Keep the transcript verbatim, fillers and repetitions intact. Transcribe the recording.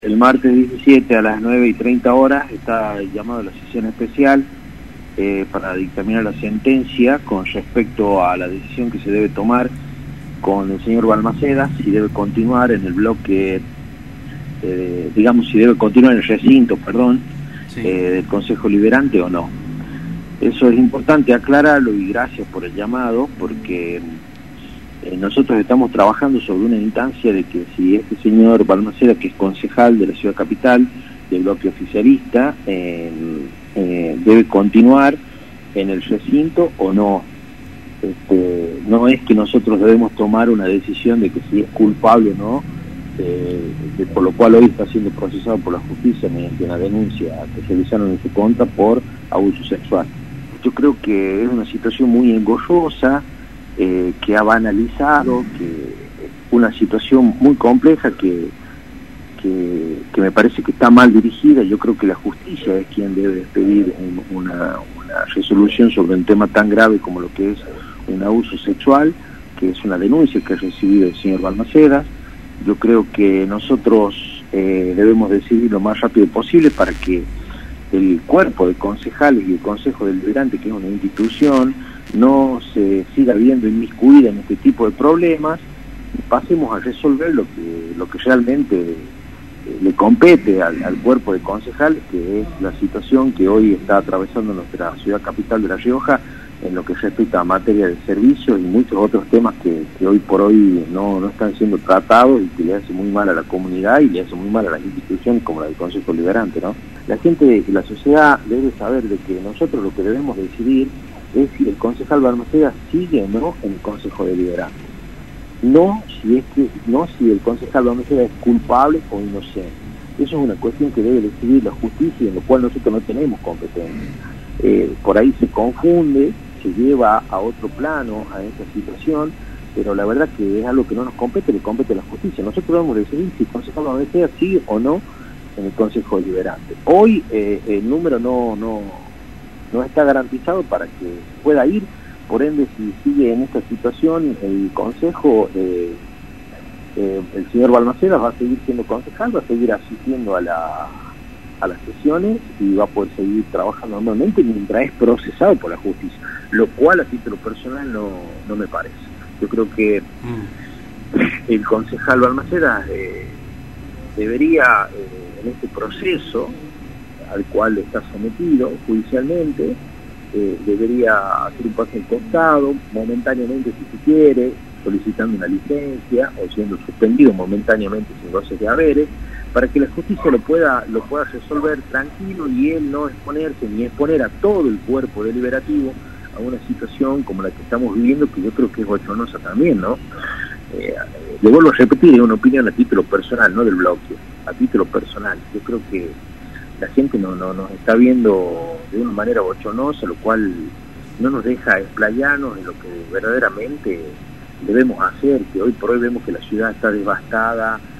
El martes diecisiete a las nueve y treinta horas está llamado a la sesión especial eh, para dictaminar la sentencia con respecto a la decisión que se debe tomar con el señor Balmaceda, si debe continuar en el bloque, eh, digamos, si debe continuar en el recinto, perdón, sí. eh, del Consejo Liberante o no. Eso es importante aclararlo y gracias por el llamado, porque Eh, nosotros estamos trabajando sobre una instancia de que si este señor Balmaceda, que es concejal de la ciudad capital, del bloque oficialista, eh, eh, debe continuar en el recinto o no. Este, no es que nosotros debemos tomar una decisión de que si es culpable o no, eh, de, por lo cual hoy está siendo procesado por la justicia mediante una denuncia que se realizaron en su contra por abuso sexual. Yo creo que es una situación muy engorrosa, Eh, que ha banalizado, que una situación muy compleja que, que, que me parece que está mal dirigida. Yo creo que la justicia es quien debe expedir un, una, una resolución sobre un tema tan grave como lo que es un abuso sexual, que es una denuncia que ha recibido el señor Balmaceda. Yo creo que nosotros eh, debemos decidir lo más rápido posible para que el cuerpo de concejales y el Consejo Deliberante, que es una institución, no se siga viendo inmiscuida en este tipo de problemas y pasemos a resolver lo que lo que realmente eh, le compete al, al cuerpo de concejales, que es la situación que hoy está atravesando nuestra ciudad capital de La Rioja en lo que respecta a materia de servicios y muchos otros temas que, que hoy por hoy no, no están siendo tratados y que le hace muy mal a la comunidad y le hace muy mal a las instituciones como la del Consejo Liberante, ¿no? La gente y la sociedad debe saber de que nosotros lo que debemos decidir es si el concejal Balmaceda sigue o no en el Consejo Deliberante. No si es que, no si el concejal Balmaceda es culpable o inocente. Eso es una cuestión que debe decidir la justicia y en lo cual nosotros no tenemos competencia. Eh, por ahí se confunde, se lleva a otro plano a esta situación, pero la verdad que es algo que no nos compete, le compete a la justicia. Nosotros debemos decidir si el concejal Balmaceda sigue o no en el Consejo Deliberante. Hoy eh, el número no... no no está garantizado para que pueda ir, por ende si sigue en esta situación el Consejo, eh, eh, el señor Balmaceda va a seguir siendo concejal, va a seguir asistiendo a, la, a las sesiones y va a poder seguir trabajando normalmente mientras es procesado por la justicia, lo cual a título personal no, no me parece. Yo creo que mm. el concejal Balmaceda eh, debería eh, en este proceso al cual está sometido judicialmente, eh, debería hacer un paso al costado, momentáneamente si se quiere, solicitando una licencia o siendo suspendido momentáneamente sin goce de haberes, para que la justicia lo pueda, lo pueda resolver tranquilo y él no exponerse ni exponer a todo el cuerpo deliberativo a una situación como la que estamos viviendo, que yo creo que es bochornosa también, ¿no? Eh, le vuelvo a repetir, es una opinión a título personal, no del bloque, a título personal. Yo creo que la gente no, no nos está viendo de una manera bochornosa, lo cual no nos deja explayarnos en lo que verdaderamente debemos hacer, que hoy por hoy vemos que la ciudad está devastada,